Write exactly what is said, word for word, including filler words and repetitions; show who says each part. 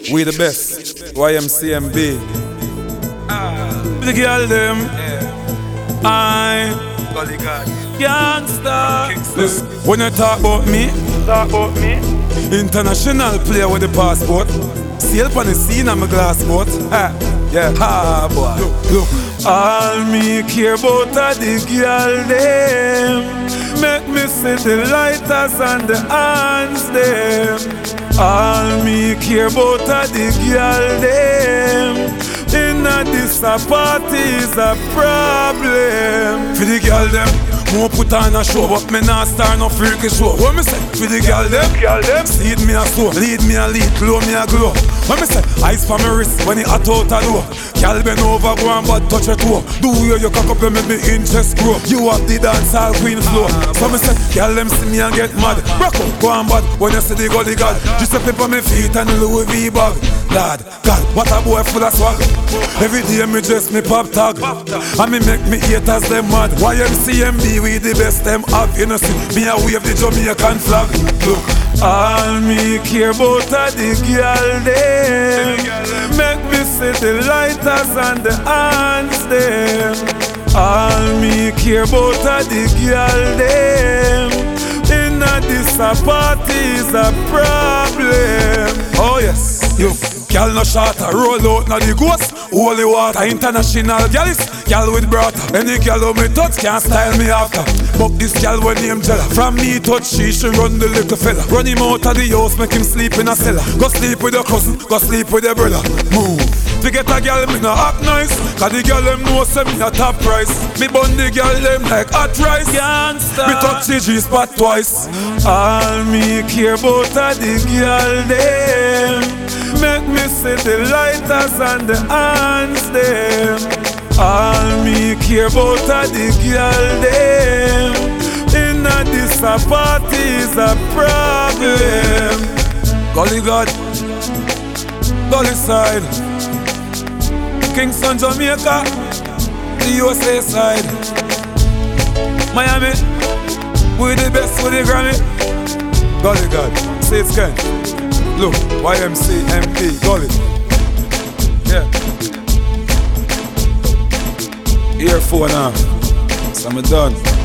Speaker 1: We the best. Y M C M B. Ah. The girl them. Yeah. I. Gangsta. Listen, when you talk about me, talk about me. International player with the passport. Sail on the scene on my glass boat. Ha. Yeah. Ha boy. Look, look. All me care about are the girl them. Make me see the lighters and the hands them. All me care about are the girl them. Inna this a party is a problem. For the girl them, more put on a show, but me not start no freaky show. What me say? For the girl them, girl them, seed me a soul, lead me a lead, glow me a glow. What me say? Ice for me wrist when it hot out a door. Girl bend over, go and bad touch your toe. Do you you cock up and make me interest grow. You have the dance all queen flow. So me say, girl them see me and get mad. Rock up, go and bad when you see the gully god. Just a pep on me feet and Louis V bag. Lad, God, what a boy full of swag. Every day me dress me pop tag. And me make me haters them mad. Y M C M B we the best them have. You know see, me a wave the Jamaican flag. Look, all me care about are the girl them. Make me see the lighters and the hands them. All me care about are the girl them. Inna this a party is a problem. Oh yes, yo. Girl no shorter, roll out na the ghost. Holy water, international girl is girl with brother. Any girl who me touch can't style me after. But this girl when name Jella. From me touch she, she run the little fella. Run him out of the house, make him sleep in a cellar. Go sleep with your cousin, go sleep with your brother. Move. To get a girl me no act nice. Cause the girl them know say me a top price. Me bun the girl them like hot rice. Gangsta. Me touch the G-spot twice. All me care about are the girl them. Make me see the lighters and the hands them. All me care about are the girl them. Inna this a party is a problem. Gully God, Gully side, Kingston, Jamaica, the U S A side, Miami, we the best with the Grammy. Gully God, say it's kind. Look, Y M C M B, Gully. Yeah. Earphone on. So I'm done.